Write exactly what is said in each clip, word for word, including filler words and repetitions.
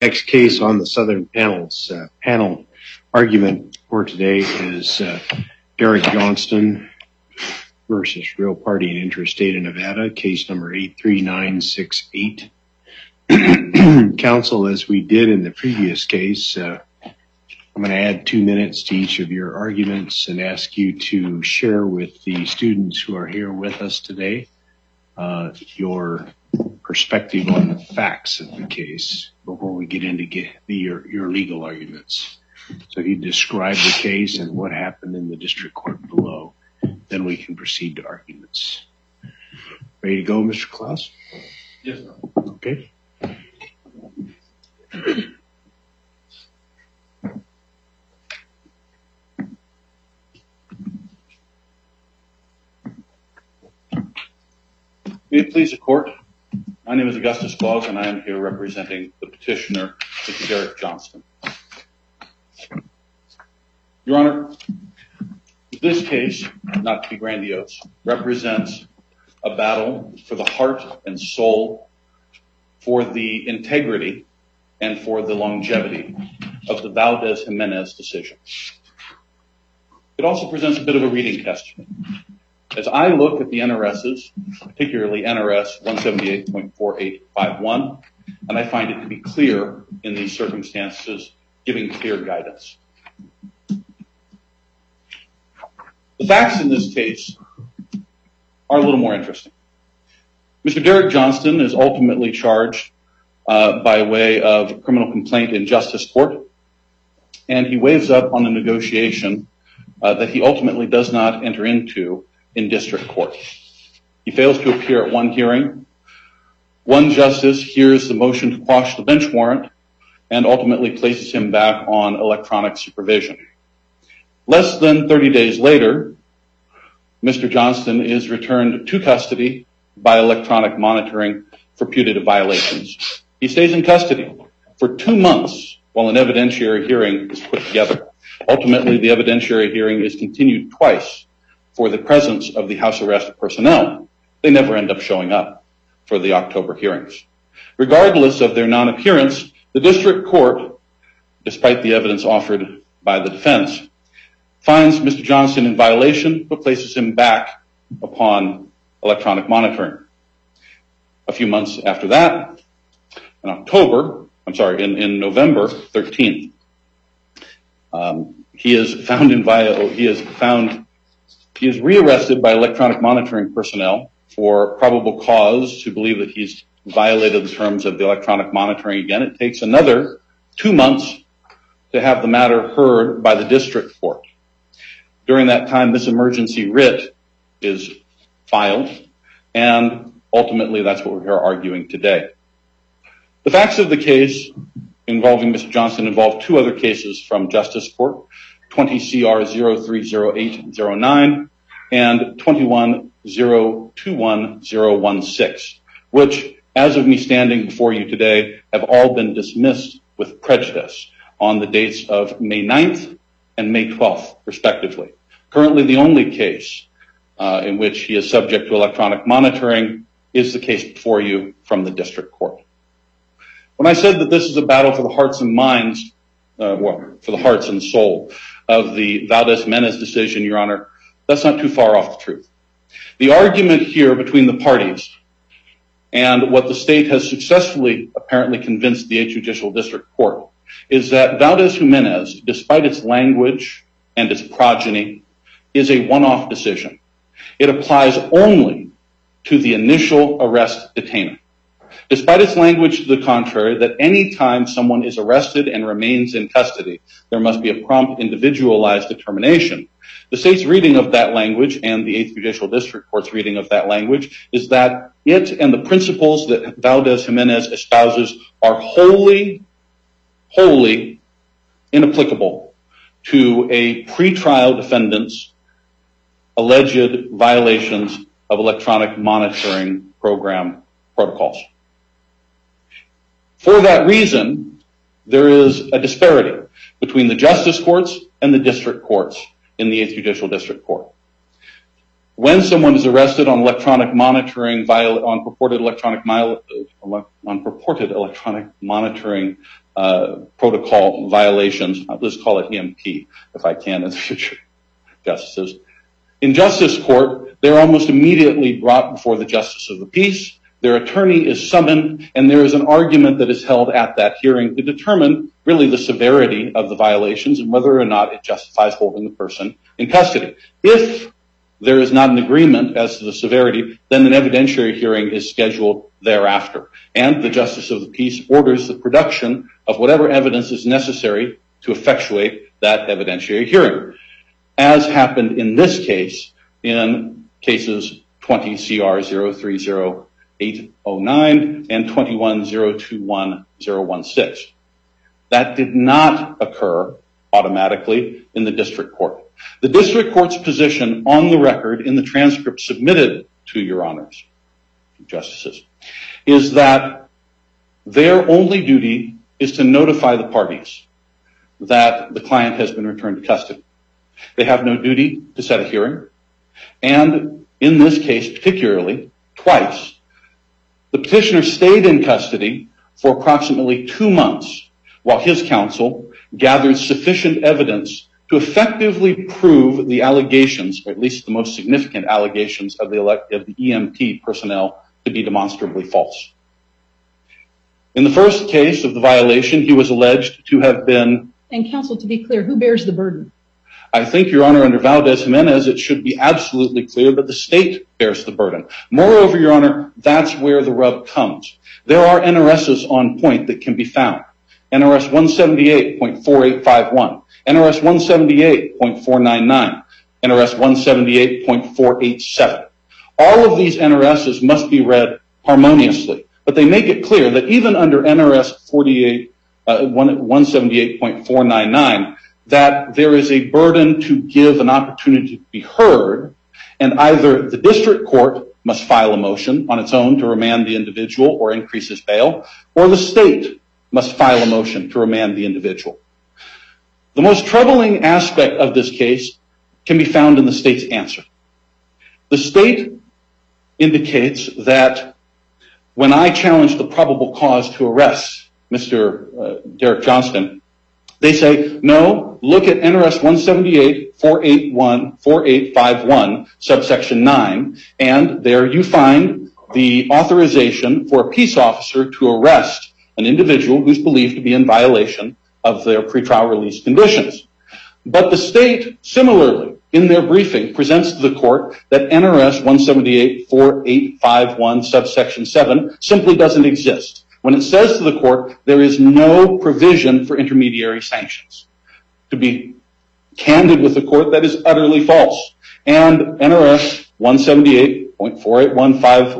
Next case on the Southern Panel's uh, panel argument for today is uh, Derek Johnston versus Real Party and Interstate of Nevada, case number eight three nine six eight. Counsel, as we did in the previous case, uh, I'm going to add two minutes to each of your arguments and ask you to share with the students who are here with us today uh, your perspective on the facts of the case before we get into get the, your, your legal arguments. So if you describe the case and what happened in the district court below, then we can proceed to arguments. Ready to go, Mister Klaus? Yes, sir. Okay. May it please the court, my name is Augustus Claus and I am here representing the petitioner, Mister Derek Johnston. Your Honor, this case, not to be grandiose, represents a battle for the heart and soul, for the integrity and for the longevity of the Valdez-Jimenez decision. It also presents a bit of a reading test. As I look at the N R S's, particularly N R S one seventy-eight point four eight five one, and I find it to be clear in these circumstances, giving clear guidance. The facts in this case are a little more interesting. Mister Derek Johnston is ultimately charged uh, by way of criminal complaint in justice court, and he waves up on a negotiation uh, that he ultimately does not enter into in district court. He fails to appear at one hearing. One justice hears the motion to quash the bench warrant and ultimately places him back on electronic supervision. Less than thirty days later, Mister Johnston is returned to custody by electronic monitoring for putative violations. He stays in custody for two months while an evidentiary hearing is put together. Ultimately, the evidentiary hearing is continued twice for the presence of the house arrest personnel. They never end up showing up for the October hearings. Regardless of their non-appearance, the district court, despite the evidence offered by the defense, finds Mister Johnston in violation but places him back upon electronic monitoring. A few months after that, in October, I'm sorry, in, in November thirteenth, um, he is found in via, he is found He is rearrested by electronic monitoring personnel for probable cause to believe that he's violated the terms of the electronic monitoring again. It takes another two months to have the matter heard by the district court. During that time, this emergency writ is filed, and ultimately that's what we're here arguing today. The facts of the case involving Mister Johnston involve two other cases from justice court, twenty C R zero three zero eight zero nine and twenty-one zero two one zero one six, which, as of me standing before you today, have all been dismissed with prejudice on the dates of May ninth and May twelfth, respectively. Currently, the only case uh, in which he is subject to electronic monitoring is the case before you from the district court. When I said that this is a battle for the hearts and minds, uh, well, for the hearts and soul of the Valdez-Jimenez decision, Your Honor, that's not too far off the truth. The argument here between the parties and what the state has successfully apparently convinced the eighth Judicial District Court is that Valdez-Jimenez, despite its language and its progeny, is a one-off decision. It applies only to the initial arrest detainer. Despite its language to the contrary, that any time someone is arrested and remains in custody, there must be a prompt individualized determination. The state's reading of that language and the eighth Judicial District Court's reading of that language is that it and the principles that Valdez-Jimenez espouses are wholly, wholly inapplicable to a pretrial defendant's alleged violations of electronic monitoring program protocols. For that reason, there is a disparity between the justice courts and the district courts in the eighth Judicial District Court. When someone is arrested on electronic monitoring, on purported electronic, on purported electronic monitoring uh, protocol violations. Let's call it E M P, if I can, in the future, justices. In justice court, they're almost immediately brought before the justice of the peace. Their attorney is summoned, and there is an argument that is held at that hearing to determine really the severity of the violations and whether or not it justifies holding the person in custody. If there is not an agreement as to the severity, then an evidentiary hearing is scheduled thereafter. And the justice of the peace orders the production of whatever evidence is necessary to effectuate that evidentiary hearing. As happened in this case, in cases twenty C R zero three zero eight oh nine and twenty-one zero two one zero one six. That did not occur automatically in the district court. The district court's position on the record in the transcript submitted to your honors, justices, is that their only duty is to notify the parties that the client has been returned to custody. They have no duty to set a hearing. And in this case, particularly, twice, the petitioner stayed in custody for approximately two months while his counsel gathered sufficient evidence to effectively prove the allegations, or at least the most significant allegations of the, elect, of the E M P personnel to be demonstrably false. In the first case of the violation, he was alleged to have been... And counsel, to be clear, who bears the burden? I think, Your Honor, under Valdez-Jimenez, it should be absolutely clear that the state bears the burden. Moreover, Your Honor, that's where the rub comes. There are N R Ss on point that can be found. N R S one seventy-eight point four eight five one, N R S one seventy-eight point four nine nine, N R S one seventy-eight point four eight seven. All of these N R Ss must be read harmoniously, but they make it clear that even under N R S forty-eight, uh, one seventy-eight point four nine nine, that there is a burden to give an opportunity to be heard, and either the district court must file a motion on its own to remand the individual or increase his bail, or the state must file a motion to remand the individual. The most troubling aspect of this case can be found in the state's answer. The state indicates that when I challenged the probable cause to arrest Mister Uh, Derek Johnston, they say, no, look at N R S one seventy-eight point four eight five one, subsection nine, and there you find the authorization for a peace officer to arrest an individual who's believed to be in violation of their pretrial release conditions. But the state, similarly, in their briefing, presents to the court that N R S one seventy-eight point four eight five one, subsection seven, simply doesn't exist. When it says to the court, there is no provision for intermediary sanctions. To be candid with the court, that is utterly false. And N R S one seventy-eight point four eight five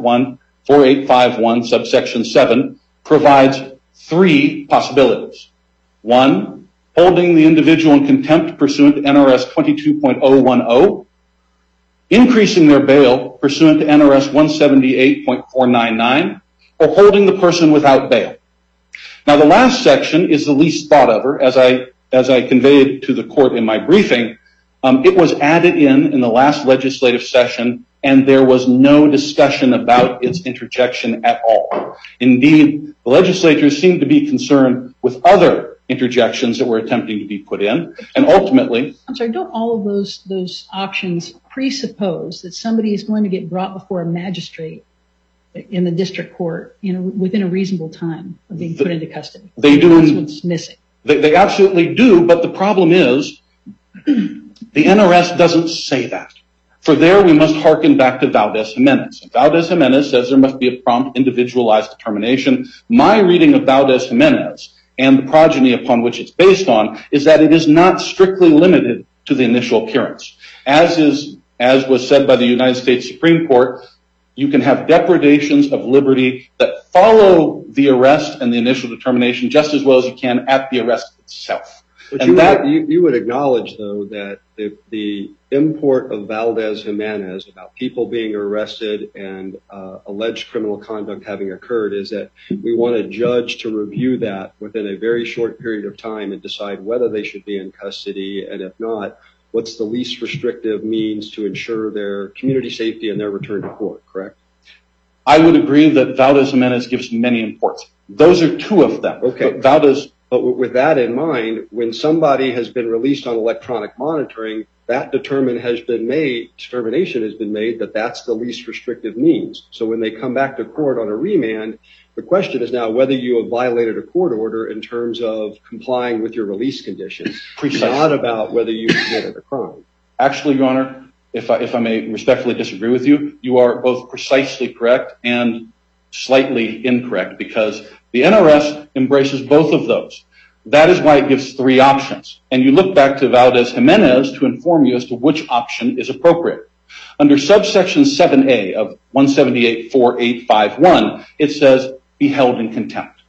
one, subsection seven, provides three possibilities. One, holding the individual in contempt pursuant to N R S twenty-two point oh one oh, increasing their bail pursuant to N R S one seventy-eight point four nine nine, or holding the person without bail. Now, the last section is the least thought of, as I, as I conveyed to the court in my briefing. Um, it was added in in the last legislative session, and there was no discussion about its interjection at all. Indeed, the legislators seemed to be concerned with other interjections that were attempting to be put in, and ultimately... I'm sorry, don't all of those, those options presuppose that somebody is going to get brought before a magistrate in the district court, you know, within a reasonable time of being put into custody? They do. That's what's missing. They, they absolutely do, but the problem is the N R S doesn't say that. For there, we must hearken back to Valdez-Jimenez. And Valdez-Jimenez says there must be a prompt, individualized determination. My reading of Valdez-Jimenez and the progeny upon which it's based on is that it is not strictly limited to the initial appearance. As is, as was said by the United States Supreme Court, you can have depredations of liberty that follow the arrest and the initial determination just as well as you can at the arrest itself. But and you, that, would, you, you would acknowledge, though, that the, the import of Valdez-Jimenez about people being arrested and uh, alleged criminal conduct having occurred is that we want a judge to review that within a very short period of time and decide whether they should be in custody, and if not, what's the least restrictive means to ensure their community safety and their return to court, correct? I would agree that Valdez-Jimenez gives many imports. Those are two of them. Okay. But Valdez, But with that in mind, when somebody has been released on electronic monitoring, that determine has been made, determination has been made that that's the least restrictive means. So when they come back to court on a remand, the question is now whether you have violated a court order in terms of complying with your release conditions, Precisely. Not about whether you committed a crime. Actually, Your Honor, if I, if I may respectfully disagree with you, you are both precisely correct and slightly incorrect, because the N R S embraces both of those. That is why it gives three options. And you look back to Valdez-Jimenez to inform you as to which option is appropriate. Under subsection seven A of one seventy-eight four eight five one, it says be held in contempt.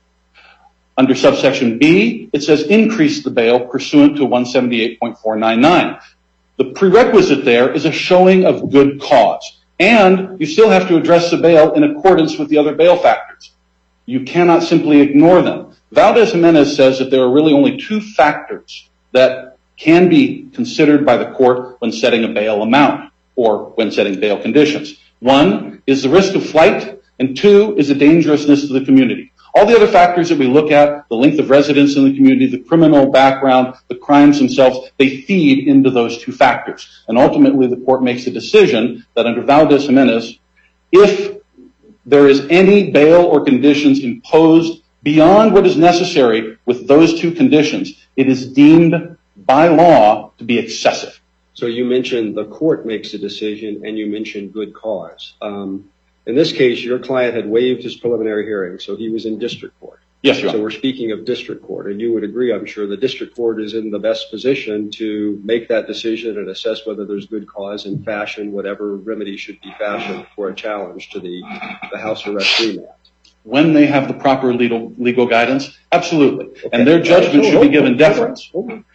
Under subsection B, it says increase the bail pursuant to one seventy-eight point four nine nine. The prerequisite there is a showing of good cause. And you still have to address the bail in accordance with the other bail factors. You cannot simply ignore them. Valdez-Jimenez says that there are really only two factors that can be considered by the court when setting a bail amount or when setting bail conditions. One is the risk of flight, and two is the dangerousness to the community. All the other factors that we look at, the length of residence in the community, the criminal background, the crimes themselves, they feed into those two factors. And ultimately, the court makes a decision that under Valdez-Jimenez, if there is any bail or conditions imposed beyond what is necessary with those two conditions, it is deemed by law to be excessive. So you mentioned the court makes a decision, and you mentioned good cause. Um, in this case, your client had waived his preliminary hearing, so he was in district court. Yes, Your Honor. So we're speaking of district court, and you would agree, I'm sure, the district court is in the best position to make that decision and assess whether there's good cause and fashion whatever remedy should be fashioned for a challenge to the, the house arrest remand. When they have the proper legal, legal guidance, absolutely. Okay. And their judgment should be given deference.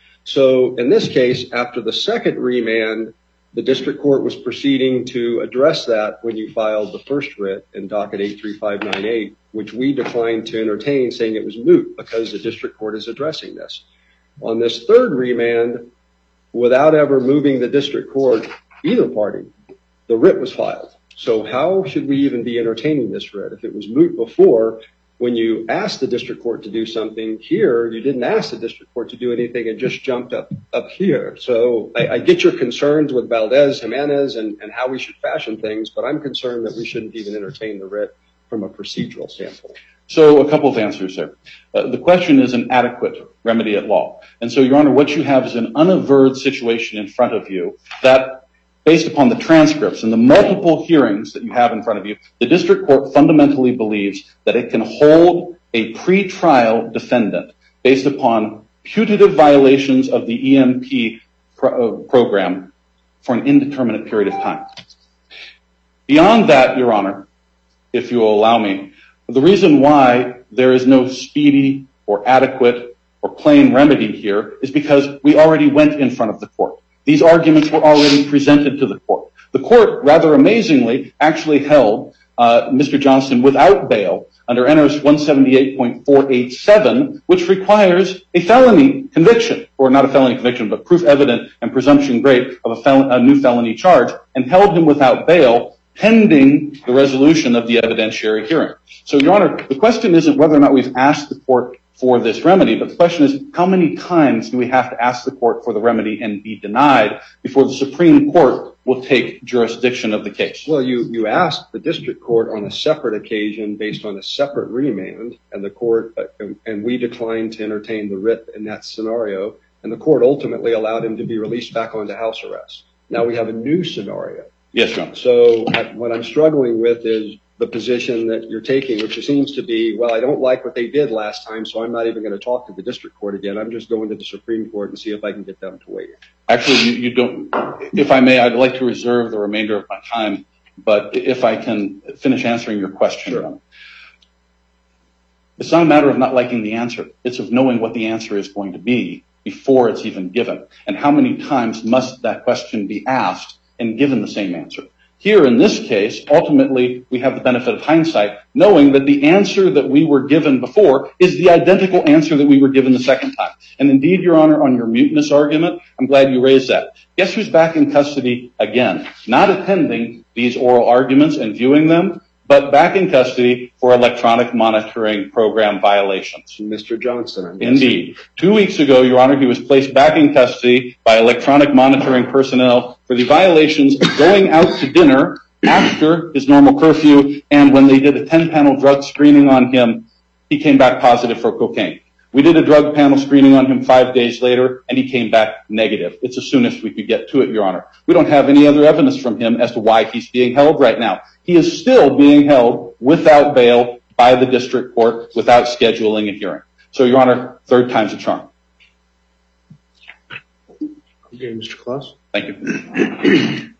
So in this case, after the second remand, the district court was proceeding to address that when you filed the first writ in docket eight three five nine eight, which we declined to entertain, saying it was moot because the district court is addressing this. On this third remand, without ever moving the district court, either party, the writ was filed. So how should we even be entertaining this writ? If it was moot before, when you asked the district court to do something here, you didn't ask the district court to do anything and just jumped up, up here. So I, I get your concerns with Valdez-Jimenez and, and how we should fashion things, but I'm concerned that we shouldn't even entertain the writ from a procedural standpoint. So a couple of answers there. Uh, the question is an adequate remedy at law. And so, Your Honor, what you have is an unaverred situation in front of you that, based upon the transcripts and the multiple hearings that you have in front of you, the district court fundamentally believes that it can hold a pre-trial defendant based upon putative violations of the E M P pro- uh, program for an indeterminate period of time. Beyond that, Your Honor, if you will allow me, the reason why there is no speedy or adequate or plain remedy here is because we already went in front of the court. These arguments were already presented to the court. The court, rather amazingly, actually held uh, Mister Johnston without bail under N R S one seventy-eight point four eight seven, which requires a felony conviction, or not a felony conviction, but proof evident and presumption great of a, fel- a new felony charge, and held him without bail pending the resolution of the evidentiary hearing. So, Your Honor, the question isn't whether or not we've asked the court for this remedy, but the question is how many times do we have to ask the court for the remedy and be denied before the Supreme Court will take jurisdiction of the case? Well, you, you asked the district court on a separate occasion based on a separate remand, and the court, uh, and we declined to entertain the writ in that scenario, and the court ultimately allowed him to be released back onto house arrest. Now we have a new scenario. Yes, Your Honor. So I, what I'm struggling with is the position that you're taking, which seems to be, well, I don't like what they did last time, so I'm not even going to talk to the district court again. I'm just going to the Supreme Court and see if I can get them to weigh in. Actually, you, you don't. If I may, I'd like to reserve the remainder of my time, but if I can finish answering your question. Sure. It's not a matter of not liking the answer. It's of knowing what the answer is going to be before it's even given. And how many times must that question be asked and given the same answer? Here in this case, ultimately, we have the benefit of hindsight, knowing that the answer that we were given before is the identical answer that we were given the second time. And indeed, Your Honor, on your mutinous argument, I'm glad you raised that. Guess who's back in custody again? Not attending these oral arguments and viewing them, but back in custody for electronic monitoring program violations. Mister Johnston. I'm Indeed. Two weeks ago, Your Honor, he was placed back in custody by electronic monitoring personnel for the violations of going out to dinner after his normal curfew, and when they did a ten-panel drug screening on him, he came back positive for cocaine. We did a drug panel screening on him five days later, and he came back negative. It's the soonest we could get to it, Your Honor. We don't have any other evidence from him as to why he's being held right now. He is still being held without bail by the district court without scheduling a hearing. So, Your Honor, third time's a charm. Okay, Mister Klaus. Thank you.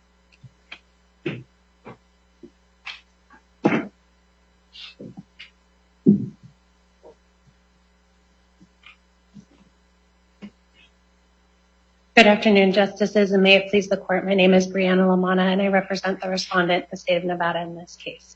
Good afternoon, Justices, and may it please the Court. My name is Brianna Lamana, and I represent the respondent, the state of Nevada, in this case.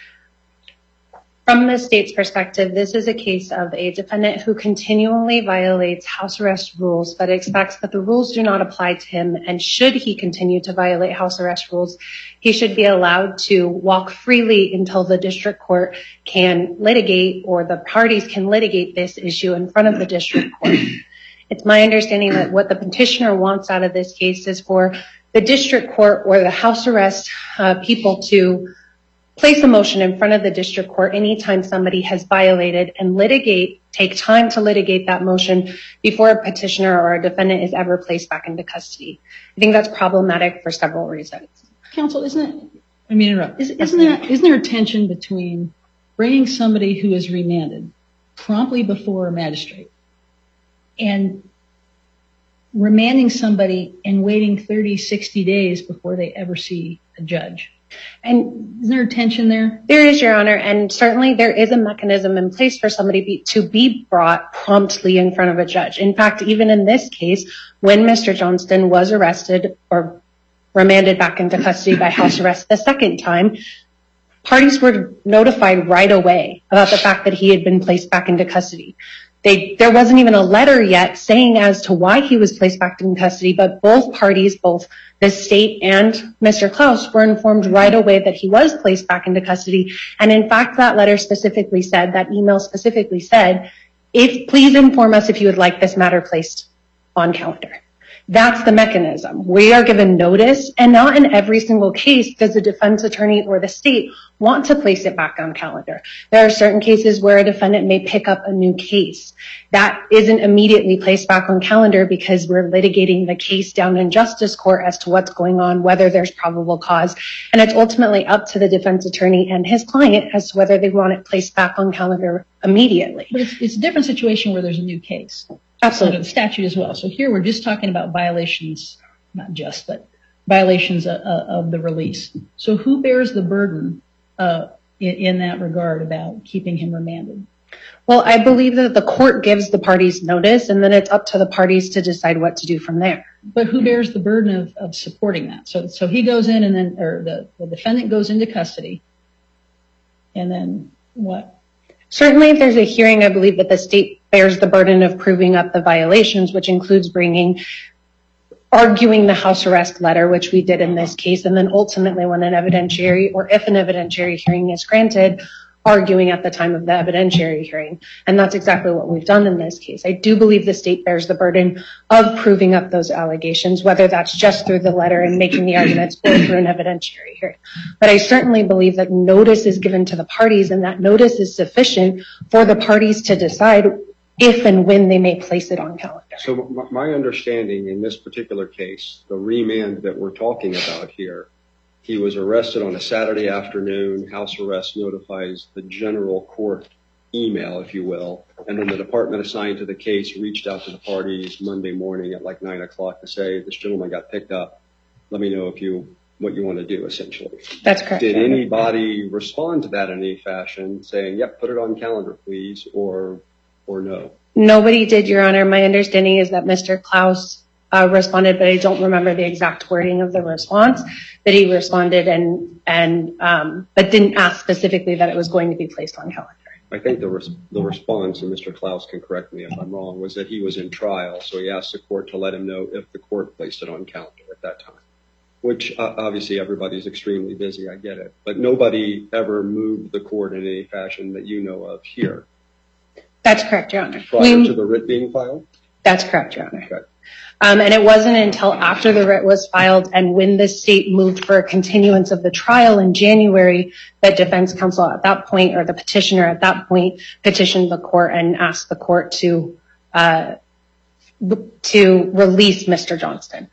From the state's perspective, this is a case of a defendant who continually violates house arrest rules, but expects that the rules do not apply to him, and should he continue to violate house arrest rules, he should be allowed to walk freely until the district court can litigate, or the parties can litigate this issue in front of the district court. It's my understanding that what the petitioner wants out of this case is for the district court or the house arrest uh, people to place a motion in front of the district court anytime somebody has violated and litigate, take time to litigate that motion before a petitioner or a defendant is ever placed back into custody. I think that's problematic for several reasons. Counsel, isn't it, I mean, interrupt, isn't, isn't, there, isn't there a tension between bringing somebody who is remanded promptly before a magistrate and remanding somebody and waiting thirty, sixty days before they ever see a judge? And isn't there a tension there? There is, Your Honor, and certainly there is a mechanism in place for somebody be, to be brought promptly in front of a judge. In fact, even in this case, when Mister Johnston was arrested or remanded back into custody by house arrest the second time, parties were notified right away about the fact that he had been placed back into custody. They, there wasn't even a letter yet saying as to why he was placed back in custody, but both parties, both the state and Mister Klaus, were informed right away that he was placed back into custody. And in fact, that letter specifically said, that email specifically said, if please inform us if you would like this matter placed on calendar. That's the mechanism. We are given notice, and not in every single case does the defense attorney or the state want to place it back on calendar. There are certain cases where a defendant may pick up a new case. That isn't immediately placed back on calendar because we're litigating the case down in justice court as to what's going on, whether there's probable cause. And it's ultimately up to the defense attorney and his client as to whether they want it placed back on calendar immediately. But it's, it's a different situation where there's a new case. Absolutely. Under the statute as well. So here we're just talking about violations, not just, but violations of, of the release. So who bears the burden uh, in, in that regard about keeping him remanded? Well, I believe that the court gives the parties notice, and then it's up to the parties to decide what to do from there. But who bears the burden of, of supporting that? So, so he goes in, and then, or the, the defendant goes into custody, and then what? Certainly, if there's a hearing, I believe that the state bears the burden of proving up the violations, which includes bringing, arguing the house arrest letter, which we did in this case, and then ultimately when an evidentiary, or if an evidentiary hearing is granted, arguing at the time of the evidentiary hearing. And that's exactly what we've done in this case. I do believe the state bears the burden of proving up those allegations, whether that's just through the letter and making the arguments or through an evidentiary hearing. But I certainly believe that notice is given to the parties, and that notice is sufficient for the parties to decide if and when they may place it on calendar. So my understanding in this particular case, the remand that we're talking about here, he was arrested on a Saturday afternoon. House arrest notifies the general court email, if you will, and then the department assigned to the case reached out to the parties Monday morning at like nine o'clock to say, this gentleman got picked up. Let me know if you what you want to do, essentially. That's correct. Did anybody respond to that in any fashion, saying, yep, put it on calendar, please, or or no? Nobody did, Your Honor. My understanding is that Mister Klaus Uh, responded, but I don't remember the exact wording of the response, that he responded and, and, um, but didn't ask specifically that it was going to be placed on calendar. I think the, res- the response, and Mister Klaus can correct me if I'm wrong, was that he was in trial, so he asked the court to let him know if the court placed it on calendar at that time. which uh, obviously everybody's extremely busy, I get it, but nobody ever moved the court in any fashion that you know of here. That's correct, Your Honor. Prior we, to the writ being filed? That's correct, Your Honor. Okay. Um, and it wasn't until after the writ was filed and when the state moved for a continuance of the trial in January that defense counsel at that point, or the petitioner at that point, petitioned the court and asked the court to uh, to release Mister Johnston.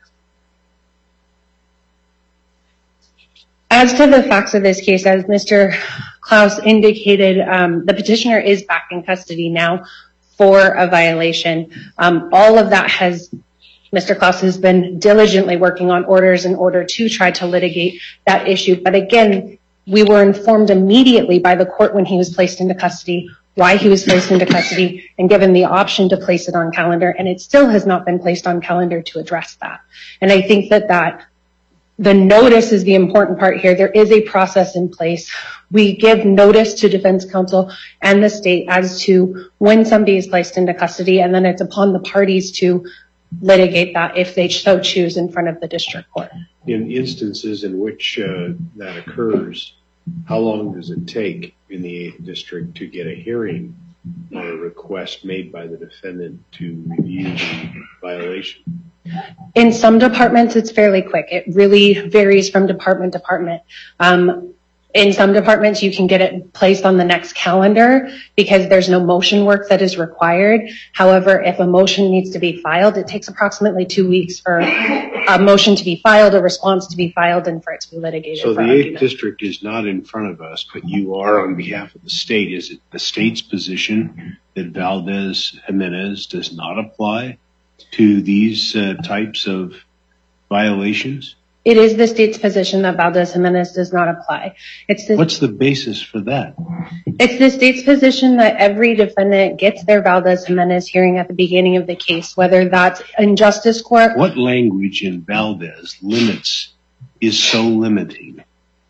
As to the facts of this case, as Mister Klaus indicated, um, the petitioner is back in custody now for a violation. Um, all of that has Mister Klaus has been diligently working on orders in order to try to litigate that issue. But again, we were informed immediately by the court when he was placed into custody, why he was placed into custody, and given the option to place it on calendar. And it still has not been placed on calendar to address that. And I think that that the notice is the important part here. There is a process in place. We give notice to defense counsel and the state as to when somebody is placed into custody, and then it's upon the parties to litigate that if they so choose in front of the district court. In instances in which uh, that occurs, how long does it take in the eighth District to get a hearing on a request made by the defendant to review the violation? In some departments, it's fairly quick. It really varies from department to department. Um, In some departments, you can get it placed on the next calendar because there's no motion work that is required. However, if a motion needs to be filed, it takes approximately two weeks for a motion to be filed, a response to be filed, and for it to be litigated. So the eighth District is not in front of us, but you are on behalf of the state. Is it the state's position that Valdez Jimenez does not apply to these uh, types of violations? It is the state's position that Valdez Jimenez does not apply. It's the, What's the basis for that? It's the state's position that every defendant gets their Valdez Jimenez hearing at the beginning of the case, whether that's in justice court. What language in Valdez limits is so limiting?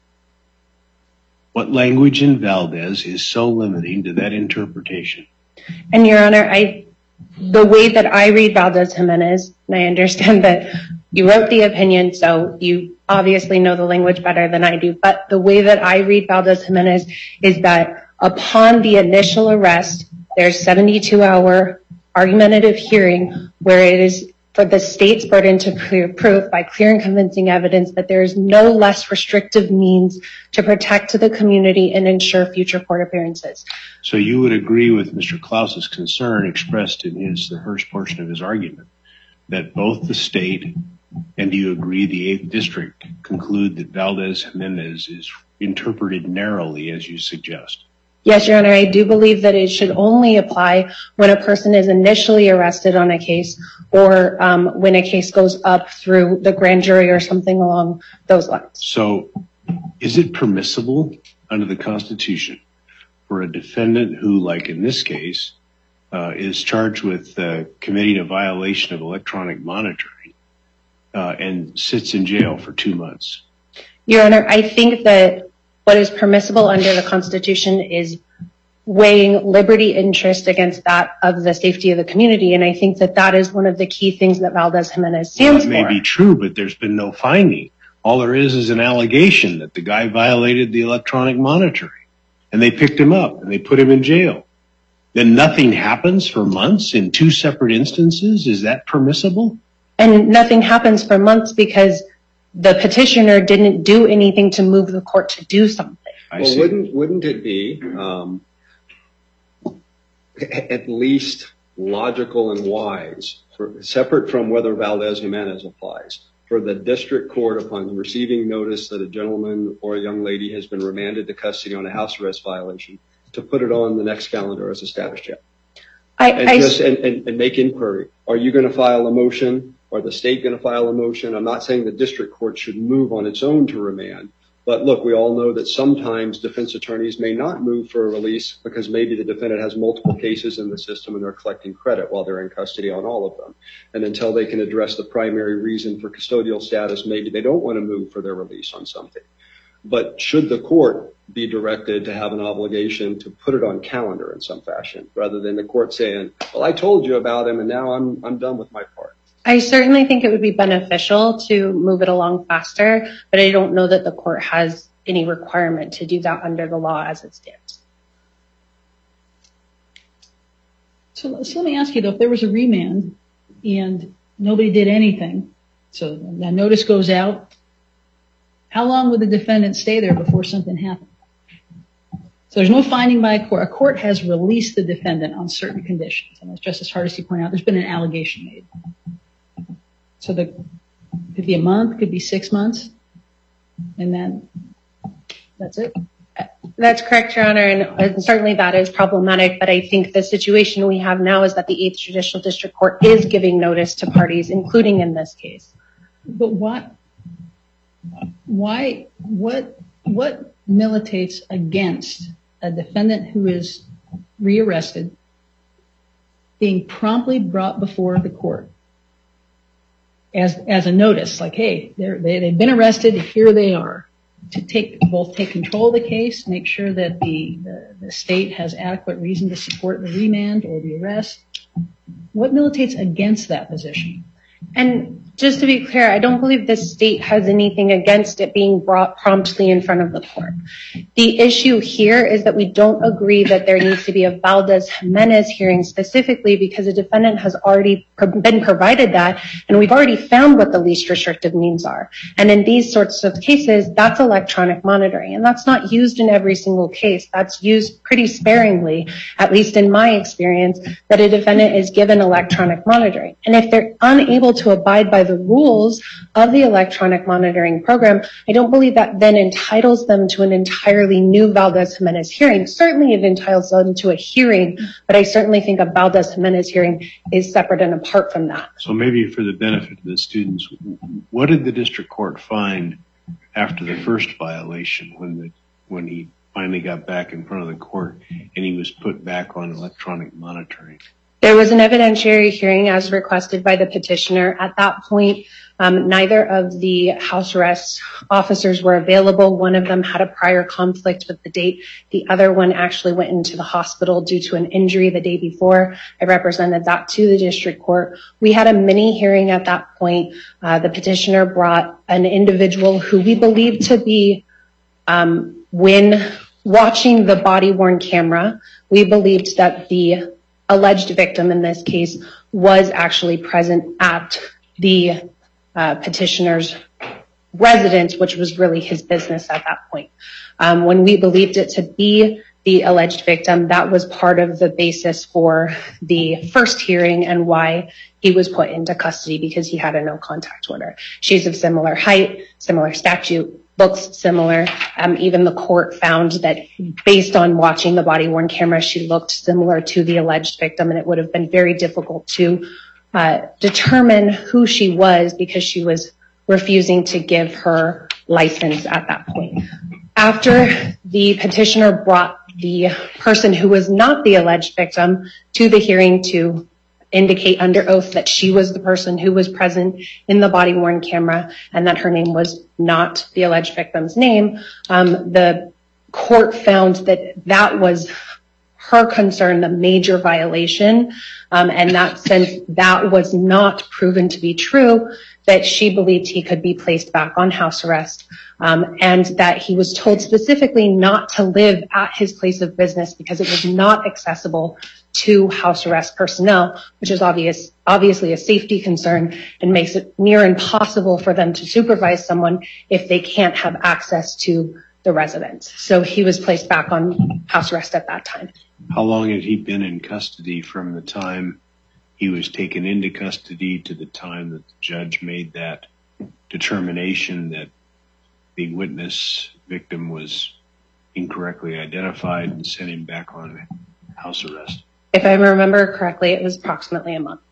What language in Valdez is so limiting to that interpretation? And Your Honor, I, the way that I read Valdez Jimenez, and I understand that you wrote the opinion, so you obviously know the language better than I do, but the way that I read Valdez Jimenez is that upon the initial arrest, there's seventy-two hour argumentative hearing where it is for the state's burden to prove by clear and convincing evidence that there is no less restrictive means to protect the community and ensure future court appearances. So you would agree with Mister Klaus's concern expressed in his, the first portion of his argument, that both the state and do you agree the eighth District conclude that Valdez Jimenez is interpreted narrowly as you suggest? Yes, Your Honor, I do believe that it should only apply when a person is initially arrested on a case or um, when a case goes up through the grand jury or something along those lines. So is it permissible under the Constitution for a defendant who, like in this case, uh, is charged with uh, committing a violation of electronic monitoring uh, and sits in jail for two months? Your Honor, I think that what is permissible under the Constitution is weighing liberty interest against that of the safety of the community, and I think that that is one of the key things that Valdez Jimenez stands for. Well, it may be true, but there's been no finding. All there is is an allegation that the guy violated the electronic monitoring, and they picked him up and they put him in jail. Then nothing happens for months in two separate instances? Is that permissible? And nothing happens for months because the petitioner didn't do anything to move the court to do something. I well, see. wouldn't wouldn't it be um, at least logical and wise, for, separate from whether Valdez Jimenez applies, for the district court, upon receiving notice that a gentleman or a young lady has been remanded to custody on a house arrest violation, to put it on the next calendar as a status check? I, and, I, just, and, and, and make inquiry. Are you going to file a motion? Or the state going to file a motion? I'm not saying the district court should move on its own to remand. But look, we all know that sometimes defense attorneys may not move for a release because maybe the defendant has multiple cases in the system and they're collecting credit while they're in custody on all of them. And until they can address the primary reason for custodial status, maybe they don't want to move for their release on something. But should the court be directed to have an obligation to put it on calendar in some fashion, rather than the court saying, well, I told you about him and now I'm I'm done with my part? I certainly think it would be beneficial to move it along faster, but I don't know that the court has any requirement to do that under the law as it stands. So, so let me ask you though, if there was a remand and nobody did anything, so that notice goes out, how long would the defendant stay there before something happened? So there's no finding by a court. A court has released the defendant on certain conditions. And as Justice Hardesty pointed out, there's been an allegation made. So the could be a month, could be six months, and then that's it. That's correct, Your Honor, and certainly that is problematic, but I think the situation we have now is that the eighth Judicial District Court is giving notice to parties, including in this case. But what, why, what, what militates against a defendant who is rearrested being promptly brought before the court as, as a notice, like, hey, they're, they, they've been arrested, here they are. To take both take control of the case, make sure that the, the, the state has adequate reason to support the remand or the arrest. What militates against that position? And just to be clear, I don't believe the state has anything against it being brought promptly in front of the court. The issue here is that we don't agree that there needs to be a Valdez-Jimenez hearing specifically because the defendant has already been provided that, and we've already found what the least restrictive means are. And in these sorts of cases, that's electronic monitoring, and that's not used in every single case. That's used pretty sparingly, at least in my experience, that a defendant is given electronic monitoring. And if they're unable to abide by the rules of the electronic monitoring program, I don't believe that then entitles them to an entirely new Valdez-Jimenez hearing. Certainly it entitles them to a hearing, but I certainly think a Valdez-Jimenez hearing is separate and apart from that. So maybe for the benefit of the students, what did the district court find after the first violation when the when he finally got back in front of the court and he was put back on electronic monitoring? There was an evidentiary hearing as requested by the petitioner. At that point, um, neither of the house arrest officers were available. One of them had a prior conflict with the date. The other one actually went into the hospital due to an injury the day before. I represented that to the district court. We had a mini hearing at that point. Uh, the petitioner brought an individual who we believed to be, um, when watching the body-worn camera, we believed that the alleged victim in this case was actually present at the uh, petitioner's residence, which was really his business at that point. Um, when we believed it to be the alleged victim, that was part of the basis for the first hearing and why he was put into custody, because he had a no contact order. She's of similar height, similar statute, looks similar. Um, even the court found that based on watching the body-worn camera, she looked similar to the alleged victim, and it would have been very difficult to uh, determine who she was because she was refusing to give her license at that point. After the petitioner brought the person who was not the alleged victim to the hearing to indicate under oath that she was the person who was present in the body-worn camera and that her name was not the alleged victim's name, um, the court found that that was her concern, the major violation, um, and that since that was not proven to be true, that she believed he could be placed back on house arrest, um, and that he was told specifically not to live at his place of business because it was not accessible to house arrest personnel, which is obvious, obviously a safety concern and makes it near impossible for them to supervise someone if they can't have access to the residence. So he was placed back on house arrest at that time. How long had he been in custody from the time he was taken into custody to the time that the judge made that determination that the witness victim was incorrectly identified and sent him back on house arrest? If I remember correctly, it was approximately a month.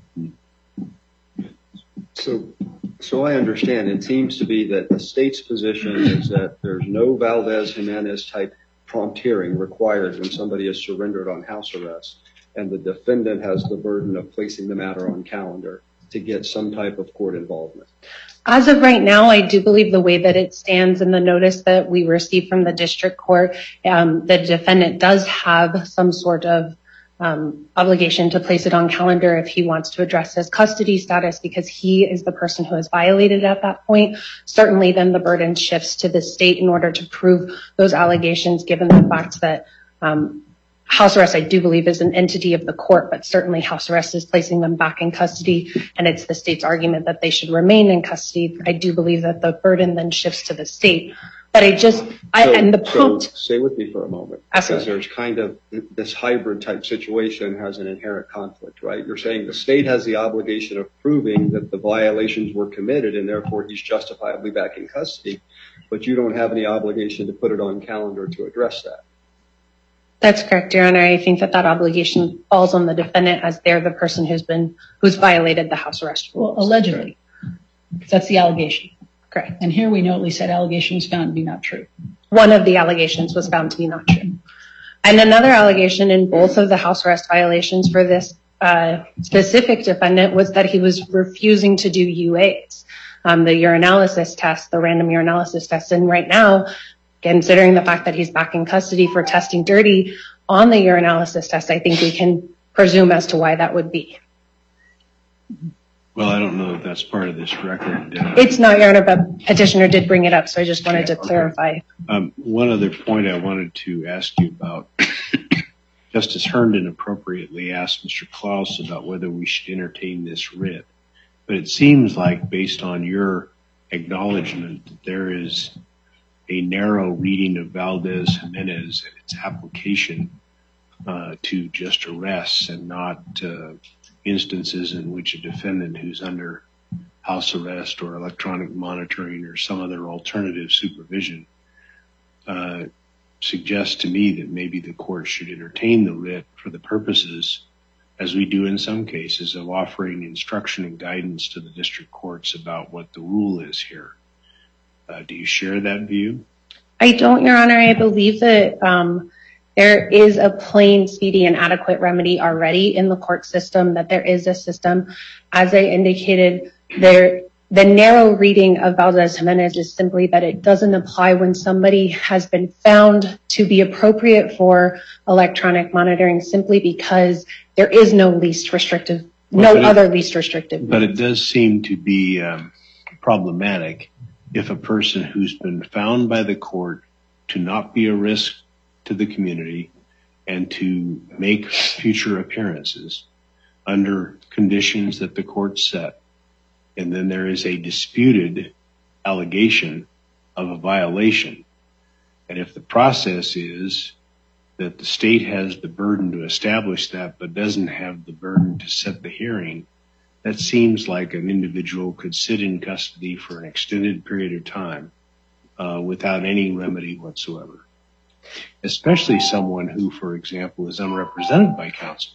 So, so I understand. It seems to be that the state's position is that there's no Valdez-Jimenez type prompt hearing required when somebody is surrendered on house arrest, and the defendant has the burden of placing the matter on calendar to get some type of court involvement. As of right now, I do believe the way that it stands in the notice that we received from the district court, um, the defendant does have some sort of um, obligation to place it on calendar if he wants to address his custody status because he is the person who has violated at that point. Certainly then the burden shifts to the state in order to prove those allegations, given the fact that um, house arrest, I do believe, is an entity of the court, but certainly house arrest is placing them back in custody, and it's the state's argument that they should remain in custody. I do believe that the burden then shifts to the state. But I just, I, so, and the prompt. So stay with me for a moment. Absolutely. Because there's kind of, this hybrid type situation has an inherent conflict, right? You're saying the state has the obligation of proving that the violations were committed and therefore he's justifiably back in custody, but you don't have any obligation to put it on calendar to address that. That's correct, Your Honor. I think that that obligation falls on the defendant as they're the person who's been, who's violated the house arrest rules. Well, allegedly. That's the allegation. Correct. And here we know at least that allegation was found to be not true. One of the allegations was found to be not true. And another allegation in both of the house arrest violations for this uh, specific defendant was that he was refusing to do U As, um, the urinalysis test, the random urinalysis test. And right now, considering the fact that he's back in custody for testing dirty on the urinalysis test, I think we can presume as to why that would be. Well, I don't know if that's part of this record. Uh, it's not, Your Honor, but petitioner did bring it up, so I just wanted yeah, to clarify. Okay. Um, one other point I wanted to ask you about. Justice Herndon appropriately asked Mister Klaus about whether we should entertain this writ. But it seems like, based on your acknowledgement, that there is a narrow reading of Valdez-Jimenez and its application uh, to just arrests and not uh, instances in which a defendant who's under house arrest or electronic monitoring or some other alternative supervision uh, suggests to me that maybe the court should entertain the writ for the purposes, as we do in some cases, of offering instruction and guidance to the district courts about what the rule is here. Uh, do you share that view? I don't, Your Honor. I believe that um, there is a plain, speedy, and adequate remedy already in the court system, that there is a system. As I indicated, there, the narrow reading of Valdez-Jimenez is simply that it doesn't apply when somebody has been found to be appropriate for electronic monitoring simply because there is no least restrictive, no well, other it, least restrictive. But it does seem to be um, problematic if a person who's been found by the court to not be a risk to the community and to make future appearances under conditions that the court set, and then there is a disputed allegation of a violation. And if the process is that the state has the burden to establish that but doesn't have the burden to set the hearing, that seems like an individual could sit in custody for an extended period of time uh, without any remedy whatsoever, especially someone who, for example, is unrepresented by counsel.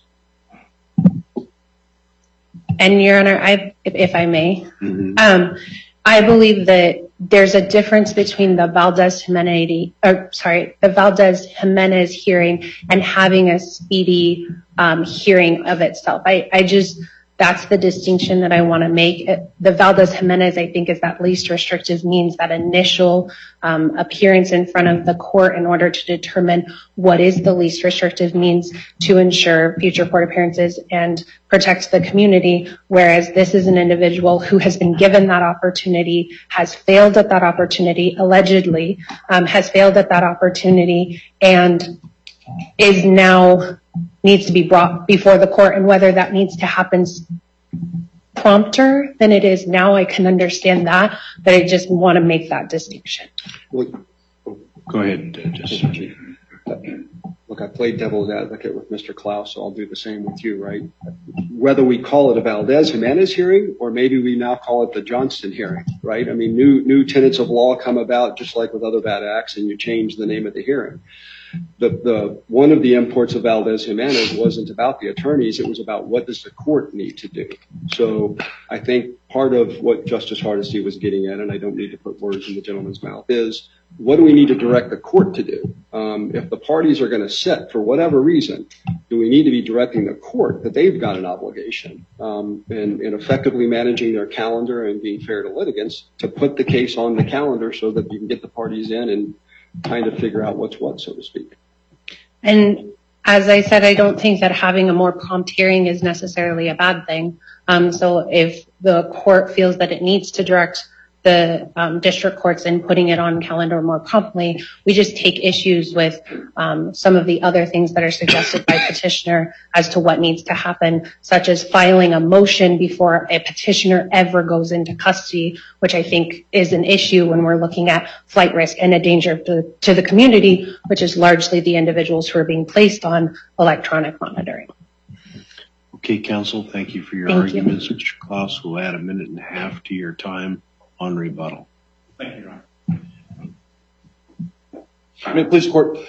And Your Honor, I, if, if I may, Mm-hmm. um, I believe that there's a difference between the Valdez-Jimenez, or sorry, the Valdez-Jimenez hearing and having a speedy um, hearing of itself. I, I just, that's the distinction that I want to make. The Valdez-Jimenez, I think, is that least restrictive means, that initial um, appearance in front of the court in order to determine what is the least restrictive means to ensure future court appearances and protect the community, whereas this is an individual who has been given that opportunity, has failed at that opportunity, allegedly, um, has failed at that opportunity, and is now needs to be brought before the court. And whether that needs to happen prompter than it is now, I can understand that, but I just want to make that distinction. Look, Go ahead, uh, Justice. Look, I played devil's advocate with Mister Klaus, so I'll do the same with you, right? Whether we call it a Valdez-Jimenez hearing or maybe we now call it the Johnston hearing, right? I mean, new new tenets of law come about just like with other bad acts, and you change the name of the hearing. The, the one of the imports of Valdez-Jimenez wasn't about the attorneys. It was about what does the court need to do. So I think part of what Justice Hardesty was getting at, and I don't need to put words in the gentleman's mouth, is what do we need to direct the court to do? Um, if the parties are going to set for whatever reason, do we need to be directing the court that they've got an obligation um, and, and effectively managing their calendar and being fair to litigants to put the case on the calendar so that you can get the parties in and kind of figure out what's what, so to speak. And As I said, I don't think that having a more prompt hearing is necessarily a bad thing. Um, so if the court feels that it needs to direct the um, district courts in putting it on calendar more promptly, we just take issues with um, some of the other things that are suggested by petitioner as to what needs to happen, such as filing a motion before a petitioner ever goes into custody, which I think is an issue when we're looking at flight risk and a danger to, to the community, which is largely the individuals who are being placed on electronic monitoring. Okay, counsel, thank you for your Thank arguments. you. Mister Klaus will add a minute and a half to your time on rebuttal. Thank you, Your Honor. May it please the court,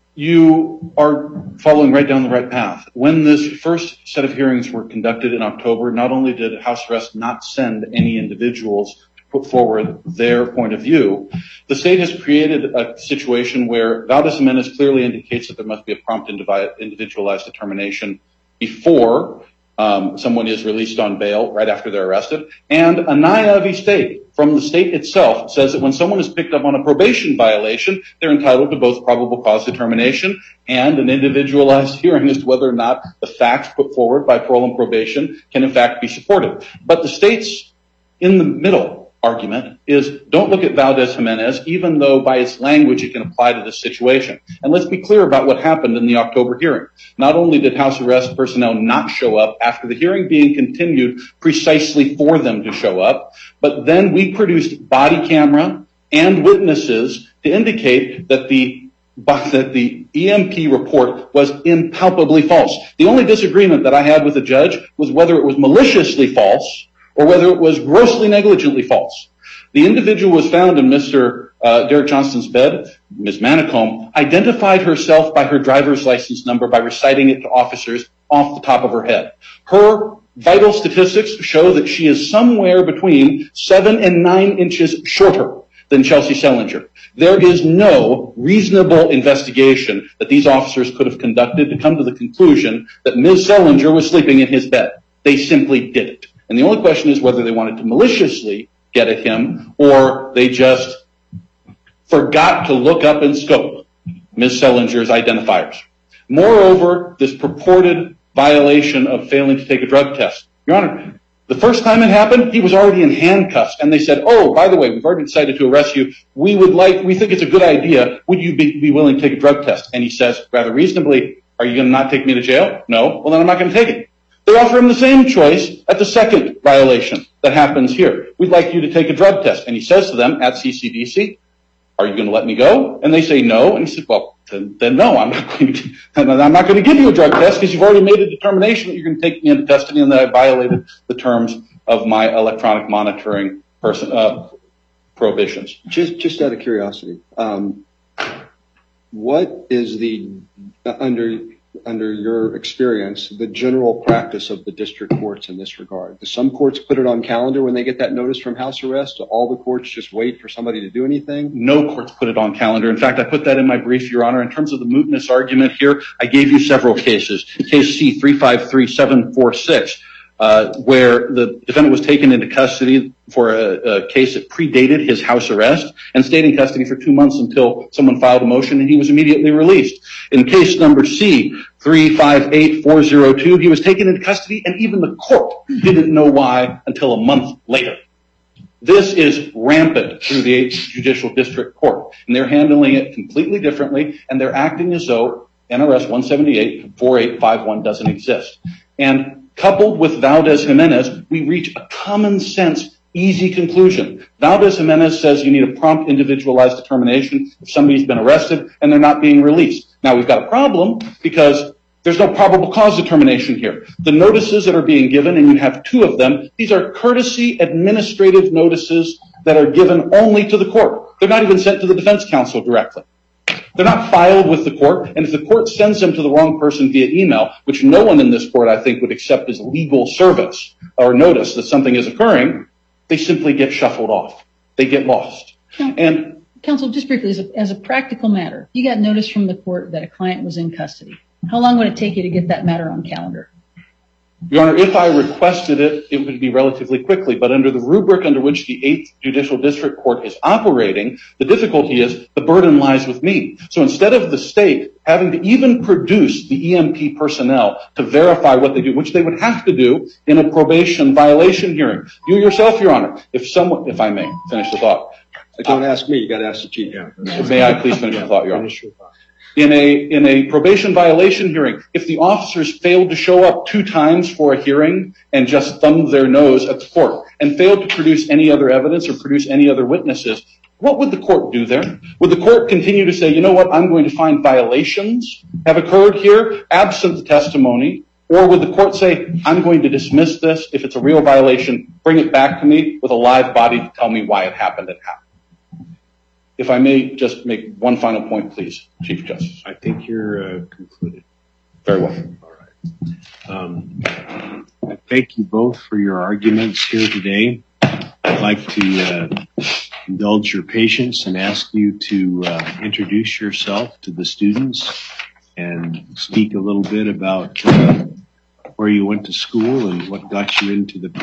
you are following right down the right path. When this first set of hearings were conducted in October, not only did house arrest not send any individuals to put forward their point of view, the state has created a situation where Valdez-Jimenez clearly indicates that there must be a prompt individualized determination before Um, someone is released on bail right after they're arrested. And Anaya v. State from the state itself says that when someone is picked up on a probation violation, they're entitled to both probable cause determination and an individualized hearing as to whether or not the facts put forward by parole and probation can in fact be supported. But the state's in the middle argument is don't look at Valdez-Jimenez, even though by its language it can apply to this situation. And let's be clear about what happened in the October hearing. Not only did house arrest personnel not show up after the hearing being continued precisely for them to show up, but then we produced body camera and witnesses to indicate that the that the E M P report was impalpably false. The only disagreement that I had with the judge was whether it was maliciously false or whether it was grossly negligently false. The individual was found in Mister Uh, Derek Johnston's bed. Miz Manicomb identified herself by her driver's license number by reciting it to officers off the top of her head. Her vital statistics show that she is somewhere between seven and nine inches shorter than Chelsea Sellinger. There is no reasonable investigation that these officers could have conducted to come to the conclusion that Miz Sellinger was sleeping in his bed. They simply didn't. And the only question is whether they wanted to maliciously get at him or they just forgot to look up and scope Miz Sellinger's identifiers. Moreover, this purported violation of failing to take a drug test. Your Honor, the first time it happened, he was already in handcuffs, and they said, oh, by the way, we've already decided to arrest you. We would like, we think it's a good idea. Would you be, be willing to take a drug test? And he says, rather reasonably, are you going to not take me to jail? No. Well, then I'm not going to take it. They offer him the same choice at the second violation that happens here. We'd like you to take a drug test. And he says to them at C C D C, are you going to let me go? And they say no. And he said, well, then, then no, I'm not going to, I'm not going to give you a drug test because you've already made a determination that you're going to take me into custody and that I violated the terms of my electronic monitoring person, uh, prohibitions. Just, just out of curiosity, um, what is the, uh, under, under your experience, the general practice of the district courts in this regard? Do some courts put it on calendar when they get that notice from house arrest? Do all the courts just wait for somebody to do anything? No courts put it on calendar. In fact, I put that in my brief, Your Honor. In terms of the mootness argument here, I gave you several cases. Case C three five three seven four six, uh, where the defendant was taken into custody for a, a case that predated his house arrest and stayed in custody for two months until someone filed a motion and he was immediately released. In case number C three five eight four zero two, he was taken into custody and even the court didn't know why until a month later. This is rampant through the judicial district court, and they're handling it completely differently, and they're acting as though N R S one seventy-eight four eight five one doesn't exist. And coupled with Valdez-Jimenez, we reach a common sense, easy conclusion. Valdez-Jimenez says you need a prompt individualized determination if somebody's been arrested and they're not being released. Now we've got a problem because there's no probable cause determination here. The notices that are being given, and you have two of them, these are courtesy administrative notices that are given only to the court. They're not even sent to the defense counsel directly. They're not filed with the court, and if the court sends them to the wrong person via email, which no one in this court I think would accept as legal service or notice that something is occurring, they simply get shuffled off. They get lost. And counsel, just briefly, as a, as a practical matter, you got notice from the court that a client was in custody. How long would it take you to get that matter on calendar? Your Honor, if I requested it, it would be relatively quickly, but under the rubric under which the eighth Judicial District Court is operating, the difficulty is the burden lies with me. So instead of the state having to even produce the E M P personnel to verify what they do, which they would have to do in a probation violation hearing. You yourself, Your Honor, if someone, if I may finish the thought. Don't ask me, you got to ask the Chief. Yeah. May I please finish the thought, Your Honor? In a, in a probation violation hearing, if the officers failed to show up two times for a hearing and just thumbed their nose at the court and failed to produce any other evidence or produce any other witnesses, what would the court do there? Would the court continue to say, you know what, I'm going to find violations have occurred here, absent the testimony? Or would the court say, I'm going to dismiss this. If it's a real violation, bring it back to me with a live body to tell me why it happened and how? If I may just make one final point, please, Chief Justice. I think you're uh, concluded. Very well. All right. Um, I thank you both for your arguments here today. I'd like to uh, indulge your patience and ask you to uh, introduce yourself to the students and speak a little bit about uh, where you went to school and what got you into the